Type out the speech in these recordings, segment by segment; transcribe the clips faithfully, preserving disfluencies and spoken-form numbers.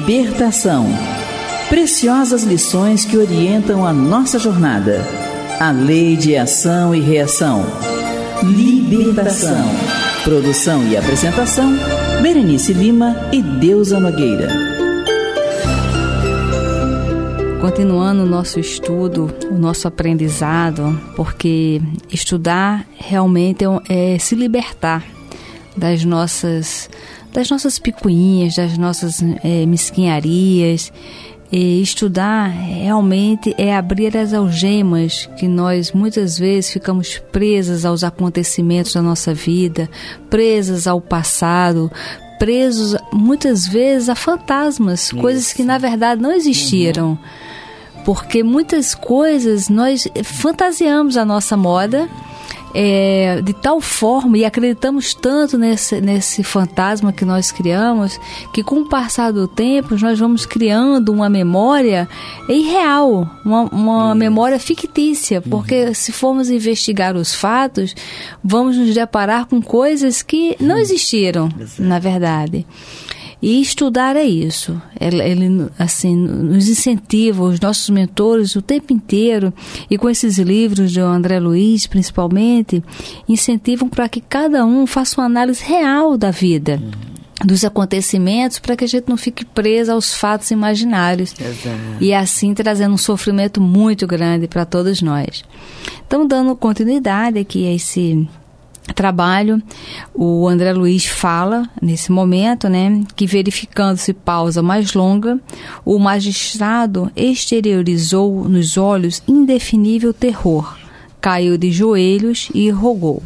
Libertação. Preciosas lições que orientam a nossa jornada. A lei de ação e reação. Libertação. Produção e apresentação, Berenice Lima e Deusa Nogueira. Continuando o nosso estudo, o nosso aprendizado, porque estudar realmente é, é se libertar das nossas, das nossas picuinhas, das nossas é, mesquinharias. E estudar realmente é abrir as algemas que nós muitas vezes ficamos presas aos acontecimentos da nossa vida, presas ao passado, presos muitas vezes a fantasmas, Isso. coisas que na verdade não existiram. Uhum. Porque muitas coisas nós fantasiamos a nossa moda é, de tal forma e acreditamos tanto nesse, nesse fantasma que nós criamos, que com o passar do tempo nós vamos criando uma memória irreal, uma, uma memória fictícia, porque uhum. se formos investigar os fatos, vamos nos deparar com coisas que não existiram, uhum. na verdade. E estudar é isso, ele, ele assim, nos incentiva, os nossos mentores o tempo inteiro, e com esses livros de André Luiz principalmente, incentivam para que cada um faça uma análise real da vida, uhum. dos acontecimentos, para que a gente não fique preso aos fatos imaginários. Exato. E assim trazendo um sofrimento muito grande para todos nós. Então, dando continuidade aqui a esse trabalho, o André Luiz fala nesse momento, né, que verificando-se pausa mais longa, o magistrado exteriorizou nos olhos indefinível terror, caiu de joelhos e rogou: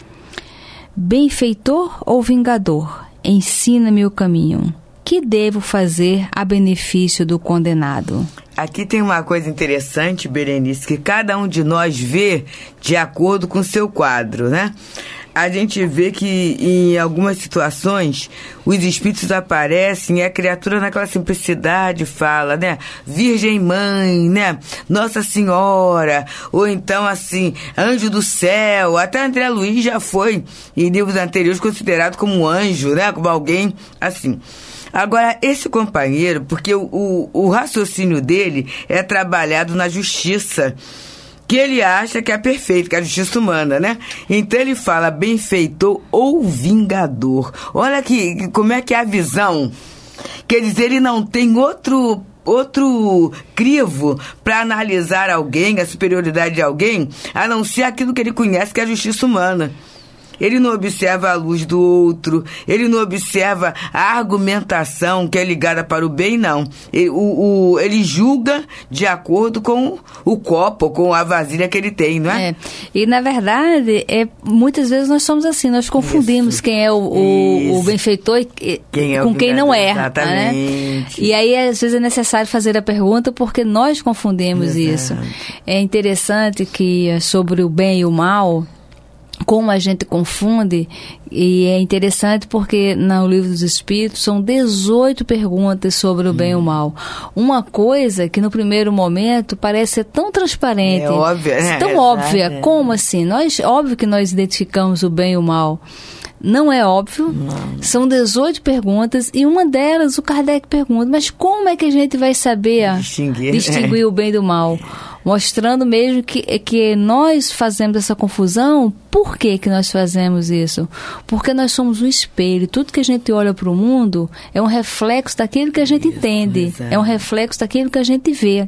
benfeitor ou vingador, ensina-me o caminho, que devo fazer a benefício do condenado? Aqui tem uma coisa interessante, Berenice, que cada um de nós vê de acordo com o seu quadro, né? A gente vê que em algumas situações os espíritos aparecem e a criatura naquela simplicidade fala, né? Virgem Mãe, né? Nossa Senhora, ou então assim, Anjo do Céu. Até André Luiz já foi, em livros anteriores, considerado como um anjo, né? Como alguém assim. Agora, esse companheiro, porque o, o, o raciocínio dele é trabalhado na justiça, que ele acha que é perfeito, que é a justiça humana, né? Então ele fala benfeitor ou vingador. Olha que, como é que é a visão. Quer dizer, ele não tem outro... outro crivo para analisar alguém, a superioridade de alguém, a não ser aquilo que ele conhece, que é a justiça humana. Ele não observa a luz do outro, ele não observa a argumentação que é ligada para o bem, não. Ele, o, o, ele julga de acordo com o copo, com a vasilha que ele tem, não é? É. E, na verdade, é, muitas vezes nós somos assim, nós confundimos Isso. quem é o, o, o benfeitor e, quem é com quem não é. Exatamente. Né? E aí, às vezes, é necessário fazer a pergunta porque nós confundimos Exato. Isso. É interessante que sobre o bem e o mal, como a gente confunde, e é interessante porque no Livro dos Espíritos são dezoito perguntas sobre o hum. bem e o mal. Uma coisa que no primeiro momento parece ser tão transparente, é óbvio, é, tão é, óbvia, é. como assim? Nós, óbvio que nós identificamos o bem e o mal. Não é óbvio, não. São dezoito perguntas e uma delas o Kardec pergunta, mas como é que a gente vai saber distinguir, distinguir é. o bem do mal? Mostrando mesmo que, que nós fazemos essa confusão. Por que que nós fazemos isso? Porque nós somos um espelho. Tudo que a gente olha para o mundo é um reflexo daquilo que a gente isso, entende, exatamente. É um reflexo daquilo que a gente vê.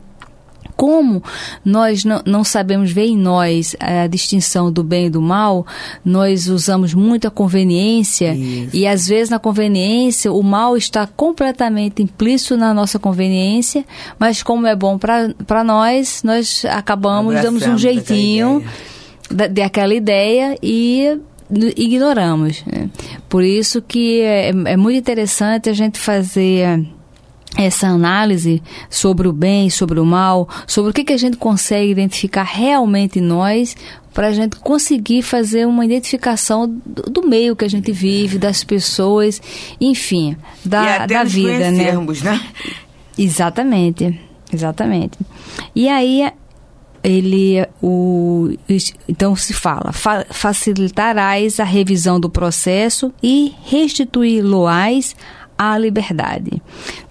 Como nós não, não sabemos ver em nós a distinção do bem e do mal, nós usamos muita conveniência. Isso. E às vezes na conveniência o mal está completamente implícito na nossa conveniência, mas como é bom para nós, nós acabamos, damos um jeitinho daquela ideia, da, daquela ideia e ignoramos. Né? Por isso que é, é muito interessante a gente fazer essa análise sobre o bem, sobre o mal, sobre o que, que a gente consegue identificar realmente em nós, para a gente conseguir fazer uma identificação do, do meio que a gente vive, das pessoas, enfim, da, e até da vida, né? né? Exatamente, exatamente. E aí ele, o, então se fala, fa, facilitarás a revisão do processo e restituí-lo-ás à liberdade.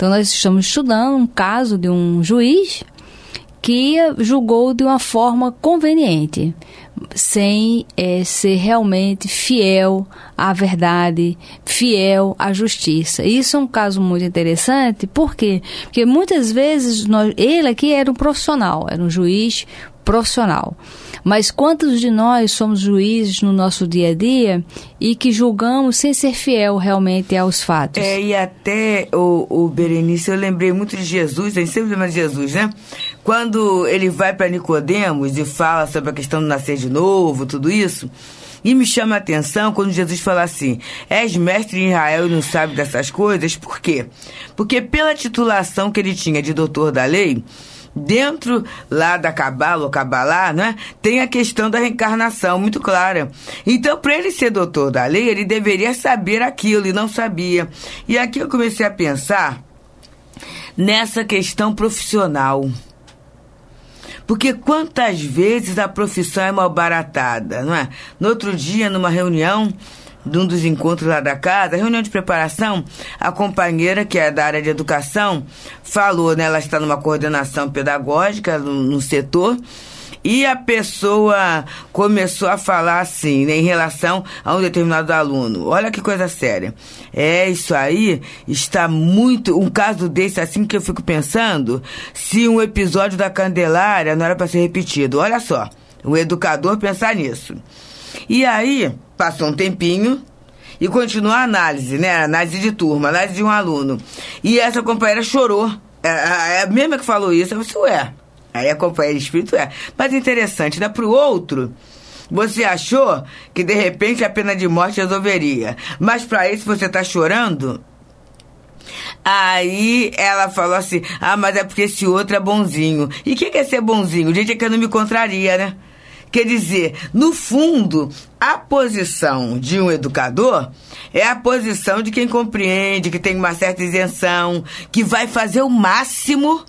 Então, nós estamos estudando um caso de um juiz que julgou de uma forma conveniente, sem é, ser realmente fiel à verdade, fiel à justiça. Isso é um caso muito interessante, por quê? Porque muitas vezes nós, ele aqui era um profissional, era um juiz profissional. Mas quantos de nós somos juízes no nosso dia a dia e que julgamos sem ser fiel realmente aos fatos? É, e até, o, o Berenice, eu lembrei muito de Jesus, a gente sempre lembra de Jesus, né? Quando ele vai para Nicodemos e fala sobre a questão do nascer de novo, tudo isso, e me chama a atenção quando Jesus fala assim, és mestre em Israel e não sabe dessas coisas, por quê? Porque pela titulação que ele tinha de doutor da lei, dentro lá da Cabala, ou Cabalá, né, tem a questão da reencarnação muito clara. Então, para ele ser doutor da lei, ele deveria saber aquilo e não sabia. E aqui eu comecei a pensar nessa questão profissional. Porque quantas vezes a profissão é malbaratada, não é? No outro dia, numa reunião, de um dos encontros lá da casa, reunião de preparação, a companheira, que é da área de educação, falou, né, ela está numa coordenação pedagógica no, no setor, e a pessoa começou a falar assim, né, em relação a um determinado aluno. Olha que coisa séria. É, isso aí está muito... Um caso desse assim que eu fico pensando, se um episódio da Candelária não era para ser repetido. Olha só, o educador pensar nisso. E aí, passou um tempinho e continuou a análise, né? Análise de turma, análise de um aluno. E essa companheira chorou. É a mesma que falou isso, eu disse, ué. Aí a companheira de espírito é. Mas interessante, né? Para o outro, você achou que de repente a pena de morte resolveria. Mas para isso você está chorando? Aí ela falou assim, ah, mas é porque esse outro é bonzinho. E o que é ser bonzinho? Gente, é que eu não me contraria, né? Quer dizer, no fundo, a posição de um educador é a posição de quem compreende, que tem uma certa isenção, que vai fazer o máximo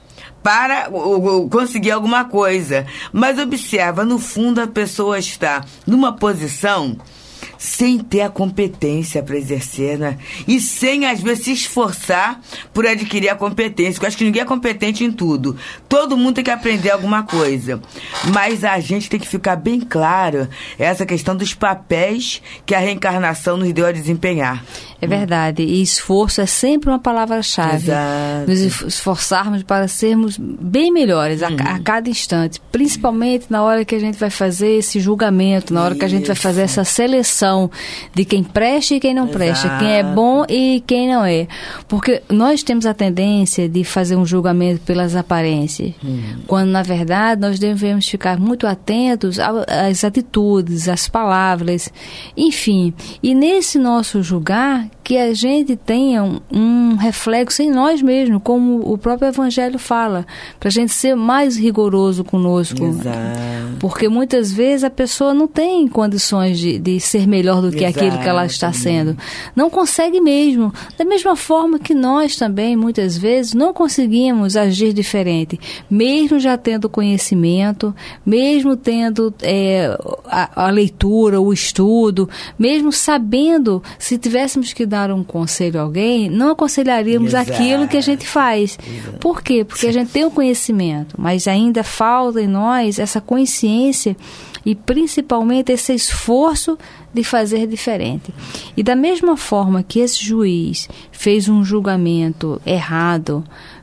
para conseguir alguma coisa. Mas observa, no fundo a pessoa está numa posição sem ter a competência para exercer, né? E sem, às vezes, se esforçar por adquirir a competência. Porque eu acho que ninguém é competente em tudo. Todo mundo tem que aprender alguma coisa. Mas a gente tem que ficar bem claro essa questão dos papéis que a reencarnação nos deu a desempenhar. É verdade. E esforço é sempre uma palavra-chave. Exato. Nos esforçarmos para sermos bem melhores a, uhum. a cada instante. Principalmente na hora que a gente vai fazer esse julgamento, na hora Isso. que a gente vai fazer essa seleção de quem presta e quem não Exato. presta, quem é bom e quem não é. Porque nós temos a tendência de fazer um julgamento pelas aparências, uhum. quando na verdade nós devemos ficar muito atentos às atitudes, às palavras, enfim. E nesse nosso julgar, que a gente tenha um, um reflexo em nós mesmos, como o próprio Evangelho fala, para a gente ser mais rigoroso conosco. Exato. Porque muitas vezes a pessoa não tem condições de, de ser melhor do que Exato. aquilo que ela está sendo. Não consegue mesmo. Da mesma forma que nós também, muitas vezes, não conseguimos agir diferente, mesmo já tendo conhecimento, mesmo tendo é, a, a leitura, o estudo, mesmo sabendo, se tivéssemos que dar um conselho a alguém, não aconselharíamos Exato. aquilo que a gente faz. Exato. Por quê? Porque Sim. a gente tem o conhecimento, mas ainda falta em nós essa consciência e principalmente esse esforço de fazer diferente. E da mesma forma que esse juiz fez um julgamento errado,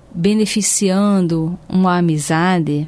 beneficiando uma amizade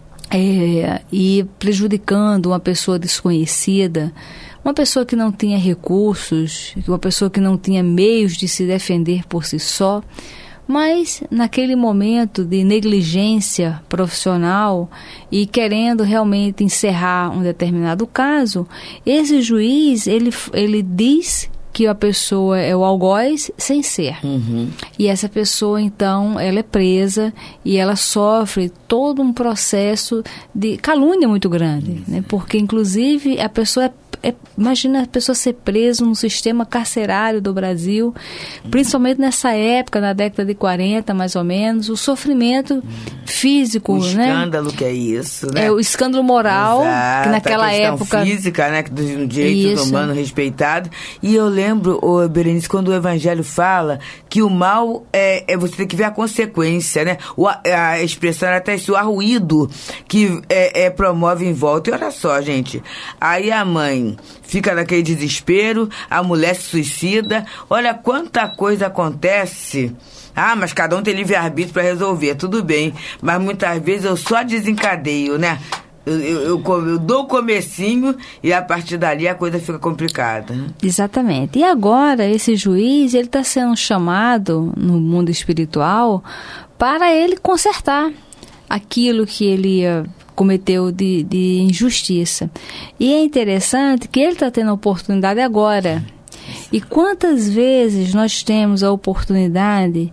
é, e prejudicando uma pessoa desconhecida, uma pessoa que não tinha recursos, uma pessoa que não tinha meios de se defender por si só, mas naquele momento de negligência profissional e querendo realmente encerrar um determinado caso, esse juiz, ele, ele diz que a pessoa é o algoz sem ser. Uhum. E essa pessoa, então, ela é presa e ela sofre todo um processo de calúnia muito grande, né? Porque, inclusive, a pessoa é é, imagina a pessoa ser presa no sistema carcerário do Brasil, principalmente nessa época, na década de quarenta, mais ou menos, o sofrimento físico, o né? escândalo que é isso, né? É, o escândalo moral, exato, que naquela a questão época... física, né? Do direito isso. humano respeitado. E eu lembro, ô, Berenice, quando o Evangelho fala que o mal é, é você tem que ver a consequência, né? O, a expressão era até isso, o arruído que é, é, promove em volta. E olha só, gente, aí a mãe fica naquele desespero, a mulher se suicida, olha quanta coisa acontece. Ah, mas cada um tem livre-arbítrio para resolver, tudo bem, mas muitas vezes eu só desencadeio, né? Eu, eu, eu, eu dou o comecinho e a partir dali a coisa fica complicada. Exatamente. E agora esse juiz, ele está sendo chamado no mundo espiritual para ele consertar aquilo que ele uh, cometeu de, de injustiça. E é interessante que ele está tendo a oportunidade agora. E quantas vezes nós temos a oportunidade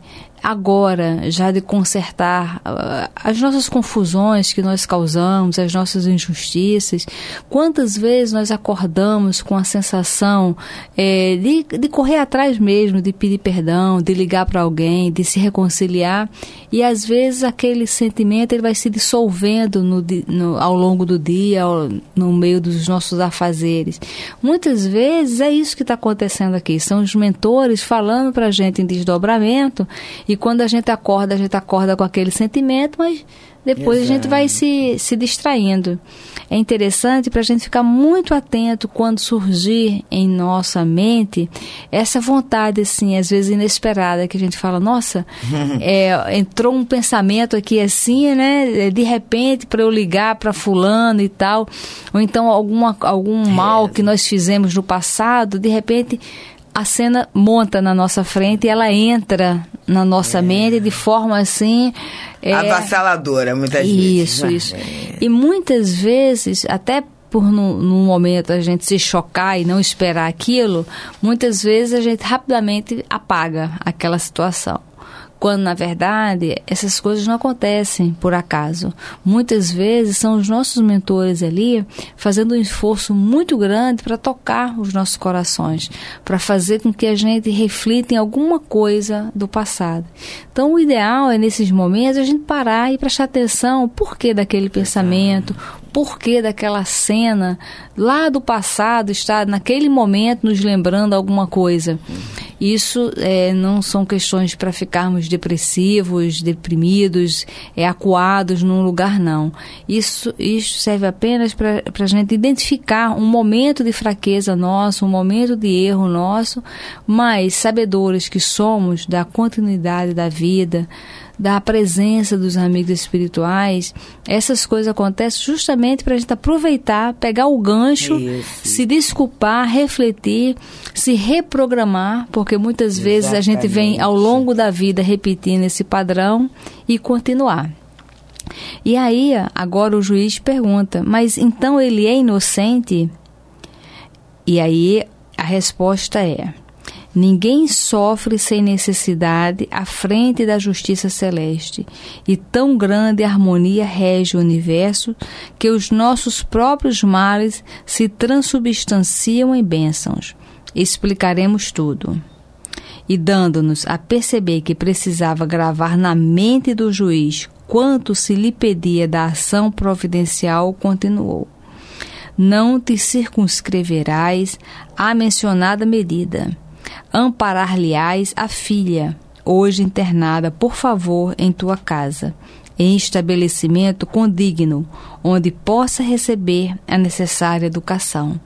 agora já de consertar uh, as nossas confusões que nós causamos, as nossas injustiças? Quantas vezes nós acordamos com a sensação é, de, de correr atrás mesmo, de pedir perdão, de ligar para alguém, de se reconciliar, e às vezes aquele sentimento ele vai se dissolvendo no, no, ao longo do dia, ao, no meio dos nossos afazeres. Muitas vezes é isso que está acontecendo aqui, são os mentores falando para a gente em desdobramento. E quando a gente acorda, a gente acorda com aquele sentimento, mas depois Exato. A gente vai se, se distraindo. É interessante para a gente ficar muito atento quando surgir em nossa mente essa vontade, assim, às vezes inesperada, que a gente fala, nossa, é, entrou um pensamento aqui assim, né, de repente, para eu ligar para fulano e tal, ou então alguma, algum mal que nós fizemos no passado, de repente a cena monta na nossa frente e ela entra na nossa é. mente de forma assim... É, avassaladora, muitas isso, vezes. Isso, isso. É. E muitas vezes, até por num, num momento a gente se chocar e não esperar aquilo, muitas vezes a gente rapidamente apaga aquela situação. Quando, na verdade, essas coisas não acontecem por acaso. Muitas vezes são os nossos mentores ali fazendo um esforço muito grande para tocar os nossos corações, para fazer com que a gente reflita em alguma coisa do passado. Então, o ideal é, nesses momentos, a gente parar e prestar atenção o porquê daquele pensamento, porquê daquela cena lá do passado está, naquele momento, nos lembrando alguma coisa. Isso é, não são questões para ficarmos depressivos, deprimidos, é, acuados num lugar, não. Isso, isso serve apenas para a gente identificar um momento de fraqueza nosso, um momento de erro nosso, mas sabedores que somos da continuidade da vida, da presença dos amigos espirituais, essas coisas acontecem justamente para a gente aproveitar, pegar o gancho, Isso. se desculpar, refletir, se reprogramar, porque muitas Exatamente. vezes a gente vem ao longo da vida repetindo esse padrão e continuar. E aí, agora o juiz pergunta, mas então ele é inocente? E aí a resposta é: ninguém sofre sem necessidade à frente da justiça celeste, e tão grande harmonia rege o universo que os nossos próprios males se transubstanciam em bênçãos. Explicaremos tudo. E dando-nos a perceber que precisava gravar na mente do juiz quanto se lhe pedia da ação providencial, continuou: não te circunscreverás à mencionada medida. Amparar-lhe-ás a filha, hoje internada, por favor, em tua casa, em estabelecimento condigno, onde possa receber a necessária educação.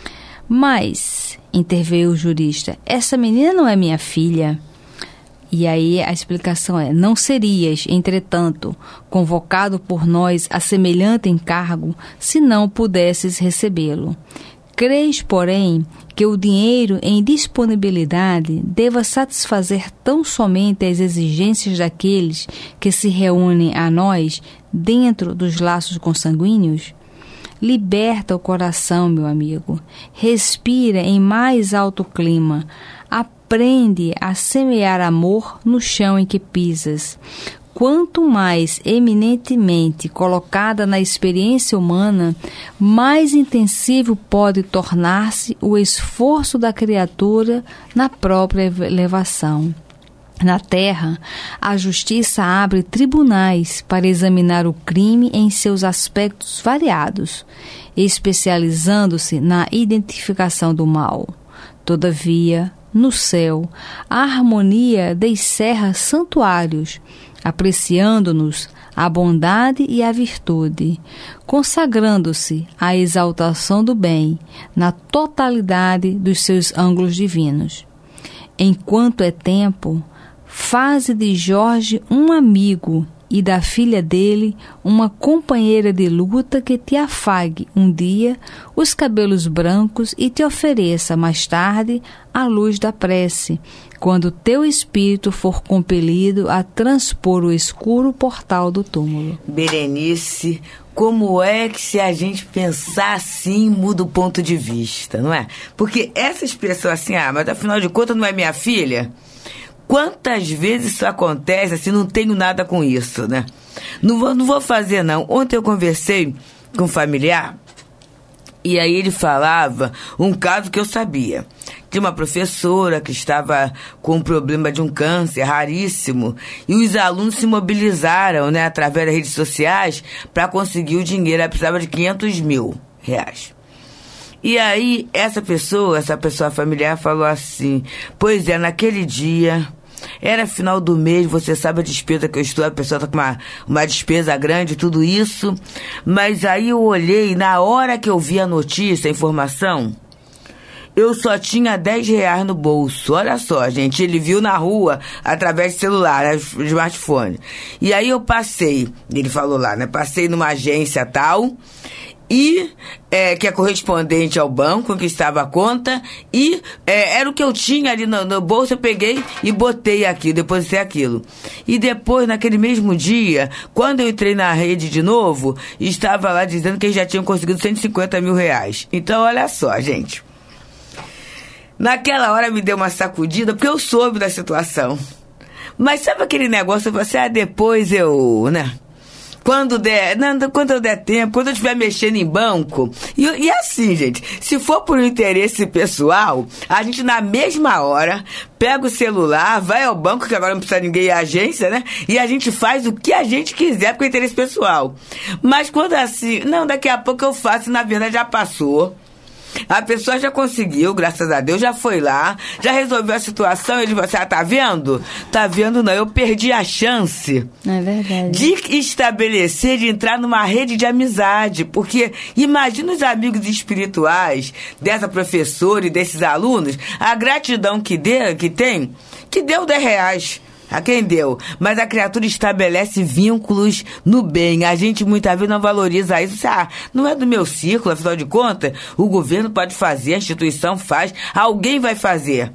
Mas, interveio o jurista, essa menina não é minha filha. E aí a explicação é: não serias, entretanto, convocado por nós a semelhante encargo, se não pudesses recebê-lo. Crês, porém, que o dinheiro em disponibilidade deva satisfazer tão somente as exigências daqueles que se reúnem a nós dentro dos laços consanguíneos? Liberta o coração, meu amigo. Respira em mais alto clima. Aprende a semear amor no chão em que pisas. quanto mais eminentemente colocada na experiência humana, mais intensivo pode tornar-se o esforço da criatura na própria elevação. Na Terra, a justiça abre tribunais para examinar o crime em seus aspectos variados, especializando-se na identificação do mal. Todavia, no céu, a harmonia descerra santuários, apreciando-nos a bondade e a virtude, consagrando-se à exaltação do bem na totalidade dos seus ângulos divinos. Enquanto é tempo, faze de Jorge um amigo e da filha dele uma companheira de luta que te afague um dia os cabelos brancos e te ofereça mais tarde a luz da prece, quando teu espírito for compelido a transpor o escuro portal do túmulo. Berenice, como é que se a gente pensar assim muda o ponto de vista, não é? Porque essa expressão assim, ah, mas afinal de contas não é minha filha? Quantas vezes isso acontece, assim, não tenho nada com isso, né? Não vou, não vou fazer, não. Ontem eu conversei com um familiar e aí ele falava um caso que eu sabia. De uma professora que estava com um problema de um câncer raríssimo e os alunos se mobilizaram, né, através das redes sociais para conseguir o dinheiro. Ela precisava de quinhentos mil reais. E aí, essa pessoa, essa pessoa familiar falou assim, pois é, naquele dia, era final do mês, você sabe a despesa que eu estou, a pessoa está com uma, uma despesa grande, tudo isso, mas aí eu olhei, na hora que eu vi a notícia, a informação, eu só tinha dez reais no bolso. Olha só, gente, ele viu na rua, através de celular, né, smartphone. E aí eu passei, ele falou lá, né, passei numa agência tal, e é, que é correspondente ao banco que estava a conta, e é, era o que eu tinha ali no, no bolso, eu peguei e botei aqui, depositei aquilo. E depois, naquele mesmo dia, quando eu entrei na rede de novo, estava lá dizendo que eles já tinham conseguido cento e cinquenta mil reais. Então, olha só, gente. Naquela hora me deu uma sacudida, porque eu soube da situação. Mas sabe aquele negócio, você, ah, depois eu, né... Quando der, não, quando eu der tempo, quando eu estiver mexendo em banco. E, e assim, gente, se for por um interesse pessoal, a gente na mesma hora pega o celular, vai ao banco, que agora não precisa ninguém ir à agência, né? E a gente faz o que a gente quiser porque é interesse pessoal. Mas quando assim, não, daqui a pouco eu faço, na verdade já passou. A pessoa já conseguiu, graças a Deus, já foi lá, já resolveu a situação, ele falou assim, ah, tá vendo? Tá vendo não, eu perdi a chance é verdade. de estabelecer, de entrar numa rede de amizade, porque imagina os amigos espirituais dessa professora e desses alunos, a gratidão que, dê, que tem, que deu dez reais. A quem deu? Mas a criatura estabelece vínculos no bem. A gente muitas vezes não valoriza isso. Ah, não é do meu círculo, afinal de contas, o governo pode fazer, a instituição faz, alguém vai fazer.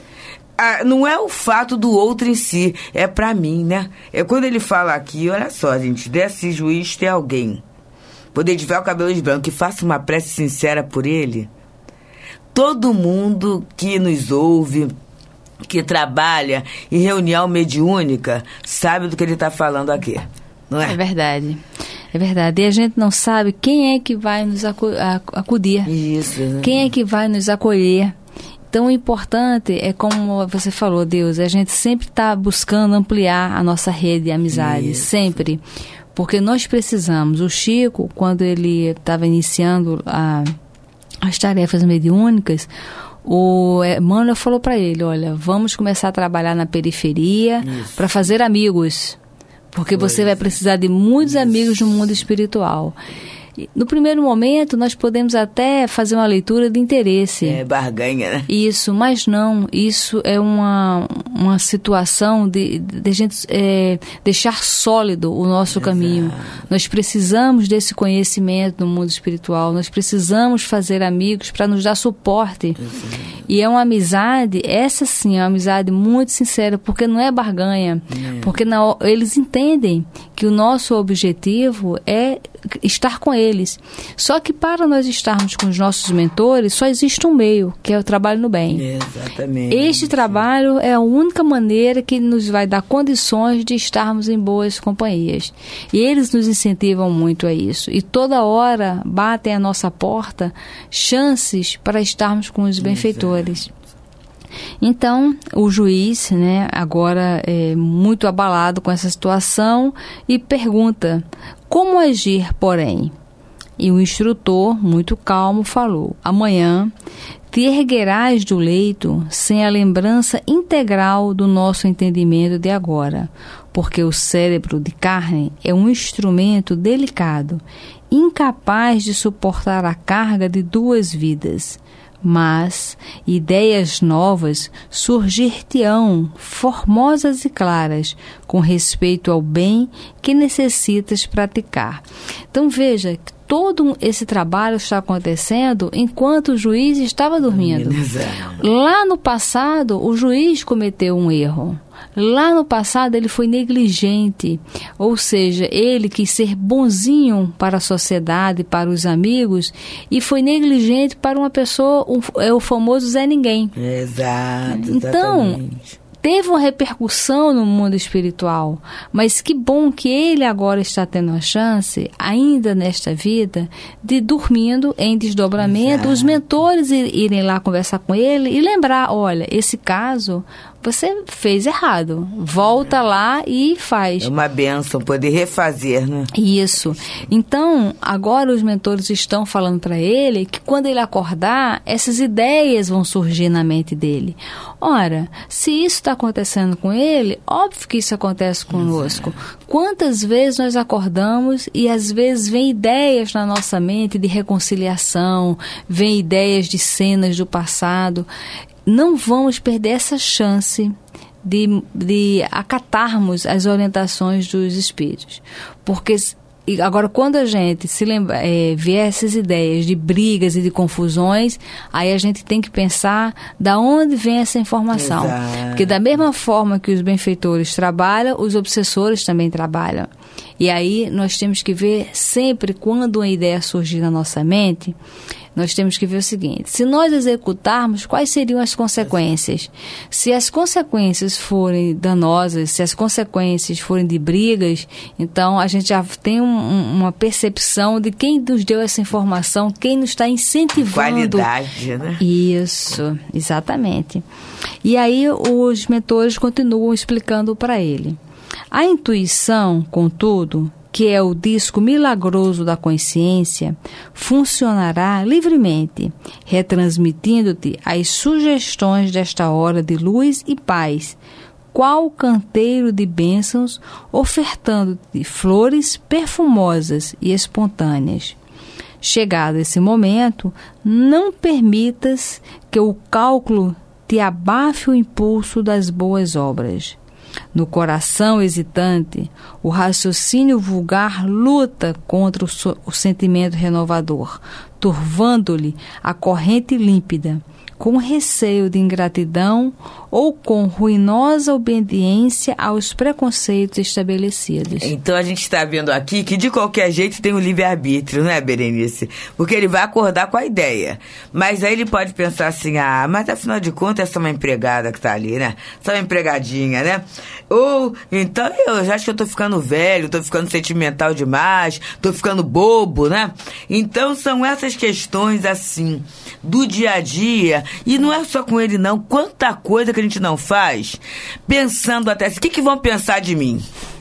Ah, não é o fato do outro em si, é pra mim, né? É quando ele fala aqui, olha só, gente, desse juiz ter alguém, poder tiver o cabelo branco, que faça uma prece sincera por ele. Todo mundo que nos ouve, que trabalha em reunião mediúnica, sabe do que ele está falando aqui, não é? É verdade, é verdade. E a gente não sabe quem é que vai nos acu- acudir, Isso, né? Quem é que vai nos acolher. Então, o importante é, como você falou, Deus, a gente sempre está buscando ampliar a nossa rede de amizade, Isso. sempre. Porque nós precisamos. O Chico, quando ele estava iniciando a, as tarefas mediúnicas, o Emmanuel falou para ele, olha, vamos começar a trabalhar na periferia para fazer amigos, porque pois você vai precisar de muitos Isso. amigos no mundo espiritual. No primeiro momento, nós podemos até fazer uma leitura de interesse. É, barganha, né? Isso, mas não. Isso é uma, uma situação de, de gente é, deixar sólido o nosso Exato. caminho. Nós precisamos desse conhecimento no mundo espiritual. Nós precisamos fazer amigos para nos dar suporte. Exato. E é uma amizade, essa sim, é uma amizade muito sincera, porque não é barganha. É. Porque na, eles entendem que o nosso objetivo é estar com eles. Só que para nós estarmos com os nossos mentores, só existe um meio, que é o trabalho no bem. Exatamente. Este trabalho é a única maneira que nos vai dar condições de estarmos em boas companhias. E eles nos incentivam muito a isso. E toda hora batem à nossa porta chances para estarmos com os benfeitores. Então, o juiz, né, agora é muito abalado com essa situação e pergunta: como agir, porém? E o instrutor, muito calmo, falou: amanhã te erguerás do leito sem a lembrança integral do nosso entendimento de agora, porque o cérebro de carne é um instrumento delicado, incapaz de suportar a carga de duas vidas. Mas ideias novas surgir-te-ão, formosas e claras, com respeito ao bem que necessitas praticar. Então veja, todo esse trabalho está acontecendo enquanto o juiz estava dormindo. Lá no passado, o juiz cometeu um erro. Lá no passado ele foi negligente, ou seja, ele quis ser bonzinho para a sociedade, para os amigos, e foi negligente para uma pessoa, um, é o famoso Zé Ninguém. Exato, então, exatamente. Teve uma repercussão no mundo espiritual, mas que bom que ele agora está tendo a chance, ainda nesta vida, de dormindo em desdobramento, Exato. Os mentores irem lá conversar com ele e lembrar: olha, esse caso você fez errado, volta lá e faz. É uma bênção poder refazer, né? Isso. Então, agora os mentores estão falando para ele que quando ele acordar, essas ideias vão surgir na mente dele. Ora, se isso está acontecendo com ele, óbvio que isso acontece conosco. Quantas vezes nós acordamos e às vezes vem ideias na nossa mente de reconciliação, vem ideias de cenas do passado. Não vamos perder essa chance de, de acatarmos as orientações dos espíritos. Porque agora, quando a gente se lembra, é, vê essas ideias de brigas e de confusões, aí a gente tem que pensar da onde vem essa informação. Exato. Porque da mesma forma que os benfeitores trabalham, os obsessores também trabalham. E aí nós temos que ver sempre, quando uma ideia surgir na nossa mente, nós temos que ver o seguinte: se nós executarmos, quais seriam as consequências? Se as consequências forem danosas, se as consequências forem de brigas, então a gente já tem um, uma percepção de quem nos deu essa informação, quem nos está incentivando. Qualidade, né? Isso, exatamente. E aí os mentores continuam explicando para ele. A intuição, contudo, que é o disco milagroso da consciência, funcionará livremente, retransmitindo-te as sugestões desta hora de luz e paz, qual canteiro de bênçãos, ofertando-te flores perfumosas e espontâneas. Chegado esse momento, não permitas que o cálculo te abafe o impulso das boas obras. No coração hesitante, o raciocínio vulgar luta contra o, so- o sentimento renovador, turvando-lhe a corrente límpida, com receio de ingratidão ou com ruinosa obediência aos preconceitos estabelecidos. Então a gente está vendo aqui que de qualquer jeito tem o livre-arbítrio, né, Berenice? Porque ele vai acordar com a ideia. Mas aí ele pode pensar assim: ah, mas afinal de contas essa é uma empregada que está ali, né? Essa é uma empregadinha, né? Ou, então eu já acho que eu tô ficando velho, tô ficando sentimental demais, tô ficando bobo, né? Então são essas questões assim, do dia a dia. E não é só com ele, não. Quanta coisa que a gente não faz, pensando até assim: o que, que vão pensar de mim?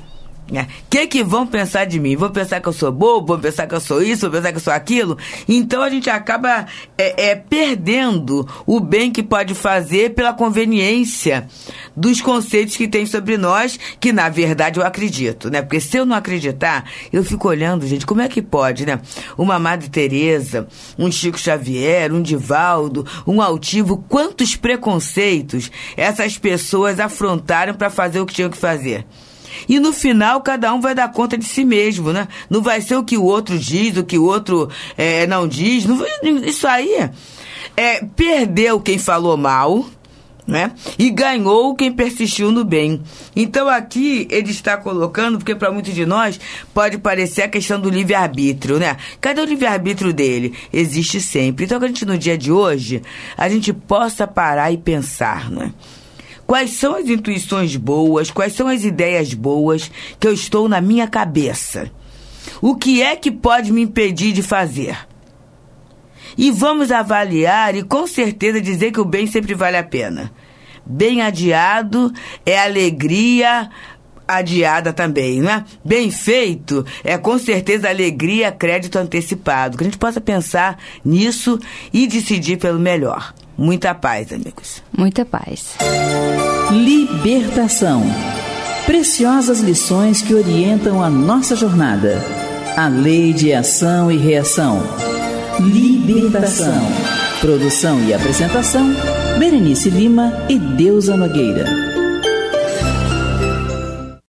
O é. que, que vão pensar de mim? Vão pensar que eu sou bobo? Vão pensar que eu sou isso? Vão pensar que eu sou aquilo? Então a gente acaba é, é, perdendo o bem que pode fazer pela conveniência dos conceitos que tem sobre nós, que na verdade eu acredito, né? Porque se eu não acreditar, eu fico olhando, gente, como é que pode, né? Uma Madre Teresa, um Chico Xavier, um Divaldo, um Altivo, quantos preconceitos essas pessoas afrontaram para fazer o que tinham que fazer. E no final, cada um vai dar conta de si mesmo, né? Não vai ser o que o outro diz, o que o outro é, não diz. Não, isso aí é, perdeu quem falou mal, né? E ganhou quem persistiu no bem. Então aqui ele está colocando, porque para muitos de nós pode parecer a questão do livre-arbítrio, né? Cadê o livre-arbítrio dele? Existe sempre. Então que a gente no dia de hoje, a gente possa parar e pensar, né? Quais são as intuições boas, quais são as ideias boas que eu estou na minha cabeça? O que é que pode me impedir de fazer? E vamos avaliar e com certeza dizer que o bem sempre vale a pena. Bem adiado é alegria adiada também, né? Bem feito é com certeza alegria, crédito antecipado. Que a gente possa pensar nisso e decidir pelo melhor. Muita paz, amigos. Muita paz. Libertação. Preciosas lições que orientam a nossa jornada. A lei de ação e reação. Libertação. Produção e apresentação, Berenice Lima e Deusa Nogueira.